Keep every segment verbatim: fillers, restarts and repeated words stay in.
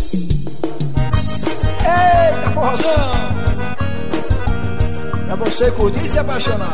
Eita, forrozão! Pra você curtir e se apaixonar.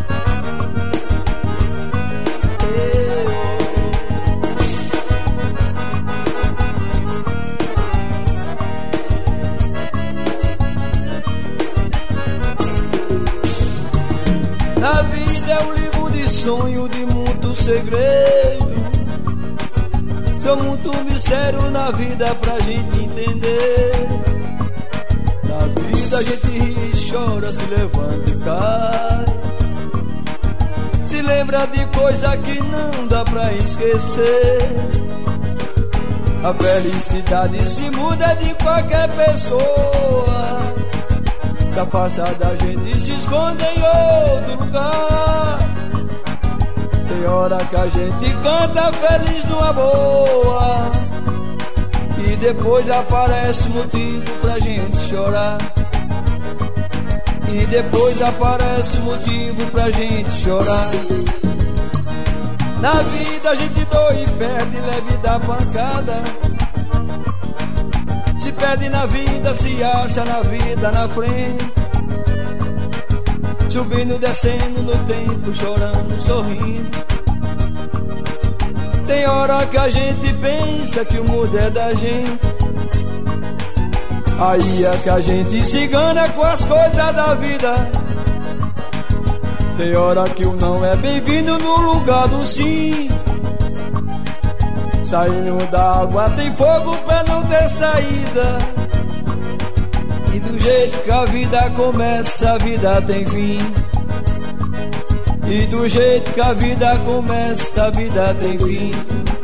A vida é um livro de sonho, de muito segredo. Tem muito mistério na vida pra gente entender. Na vida a gente ri e chora, se levanta e cai. Se lembra de coisa que não dá pra esquecer. A felicidade se muda de qualquer pessoa. Da passada a gente se esconde em outro lugar. Tem hora que a gente canta feliz numa boa, e depois aparece motivo pra gente chorar. E depois aparece motivo pra gente chorar. Na vida a gente doe e perde, leve da pancada. Se perde na vida, se acha na vida na frente. Subindo, descendo no tempo, chorando, sorrindo. Tem hora que a gente pensa que o mundo é da gente. Aí é que a gente se engana com as coisas da vida. Tem hora que o não é bem-vindo no lugar do sim. Saindo da água tem fogo pra não ter saída. E do jeito que a vida começa, a vida tem fim. E do jeito que a vida começa, a vida tem fim.